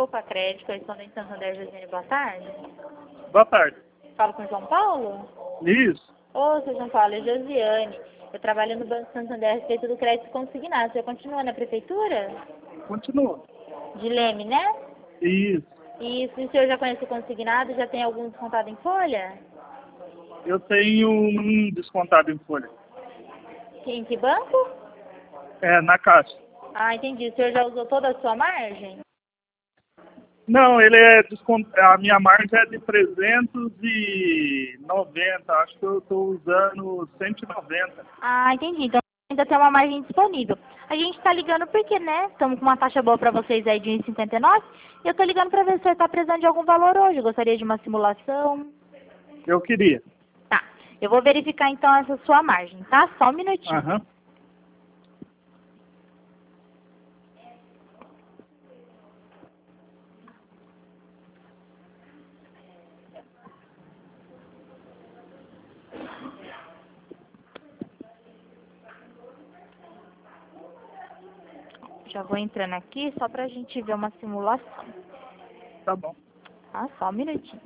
Poupa Crédito, correspondente Santander, Josiane, boa tarde. Boa tarde. Falo com o João Paulo? Isso. Ô, seu João Paulo, é Josiane. Eu trabalho no Banco Santander a respeito do crédito consignado. Você continua na prefeitura? Continua. De Leme, né? Isso. Isso. E o senhor já conhece o consignado? Já tem algum descontado em folha? Eu tenho um descontado em folha. Em que banco? É, na Caixa. Ah, entendi. O senhor já usou toda a sua margem? Não, ele é a minha margem é de 390. Acho que eu estou usando 190. Ah, entendi. Então ainda tem uma margem disponível. A gente está ligando porque, né? Estamos com uma taxa boa para vocês aí de 1,59. E eu estou ligando para ver se o senhor está precisando de algum valor hoje. Gostaria de uma simulação. Eu queria. Tá. Eu vou verificar então essa sua margem, tá? Só um minutinho. Aham. Já vou entrando aqui só para a gente ver uma simulação. Tá bom. Tá? Só um minutinho.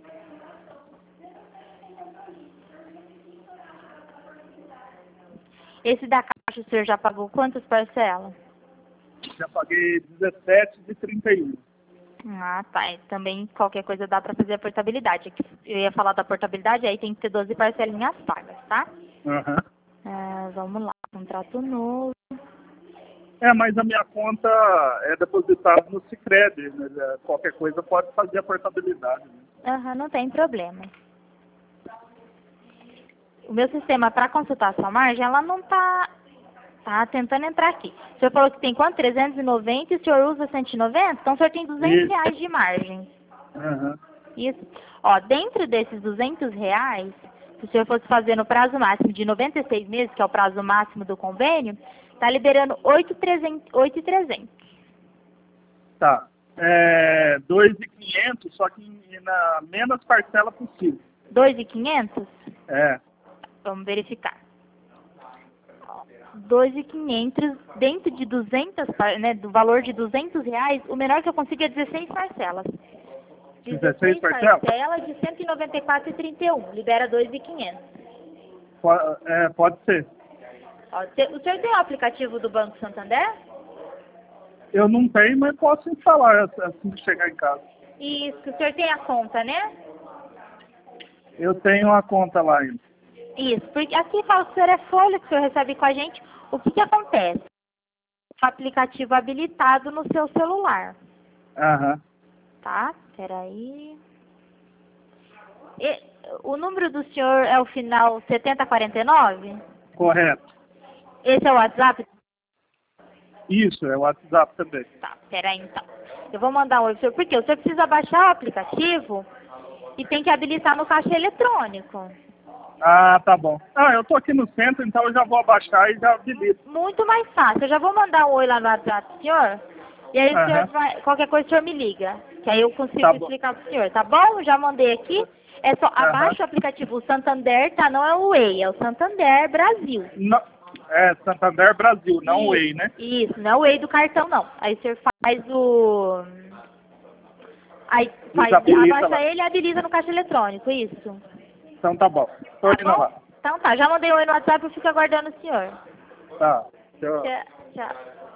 Esse da Caixa o senhor já pagou quantas parcelas? Já paguei 17 de 31. Ah, tá. E também qualquer coisa dá para fazer a portabilidade. Aqui eu ia falar da portabilidade, aí tem que ter 12 parcelinhas pagas, tá? Aham. Vamos lá. Contrato novo. É, mas a minha conta é depositada no Sicredi, né? Qualquer coisa pode fazer a portabilidade. Né? Aham, não tem problema. O meu sistema para consultar a sua margem, ela não tá tentando entrar aqui. O senhor falou que tem quanto? 390 e o senhor usa 190? Então o senhor tem 200 reais de margem. Aham. Isso. Ó, dentro desses 200 reais, se o senhor fosse fazer no prazo máximo de 96 meses, que é o prazo máximo do convênio, tá liberando 8.300. Tá. 2.500, só que na menos parcela possível. 2.500? É. Vamos verificar. 2.500 dentro de 200, né, do valor de 200 reais, o menor que eu consigo é 16 parcelas. 16 parcelas? Parcelas de 194,31. Libera 2.500. Pode ser. Ó, o senhor tem o aplicativo do Banco Santander? Eu não tenho, mas posso instalar assim que chegar em casa. Isso, o senhor tem a conta, né? Eu tenho uma conta lá ainda. Isso, porque aqui fala que o senhor é folha, que o senhor recebe com a gente. O que acontece? O aplicativo habilitado no seu celular. Aham. Tá? Peraí. O número do senhor é o final 7049? Correto. Esse é o WhatsApp? Isso, é o WhatsApp também. Tá, peraí então. Eu vou mandar um oi pro senhor, porque o senhor precisa baixar o aplicativo e tem que habilitar no caixa eletrônico. Ah, tá bom. Eu tô aqui no centro, então eu já vou abaixar e já habilito. Muito mais fácil. Eu já vou mandar um oi lá no WhatsApp pro senhor. E aí o senhor qualquer coisa o senhor me liga. Que aí eu consigo explicar pro senhor, tá bom? Já mandei aqui. É só abaixa o aplicativo. O Santander, tá? Não é o Way, é o Santander Brasil. Não, Santander Brasil, não o Way, né? Isso, não é o Way do cartão, não. Aí o senhor faz o... Aí abaixa ele e habilita no caixa eletrônico, isso. Então tá bom. Tô indo lá. Então tá, já mandei um oi no WhatsApp e fico aguardando o senhor. Tá. Tchau. Tchau.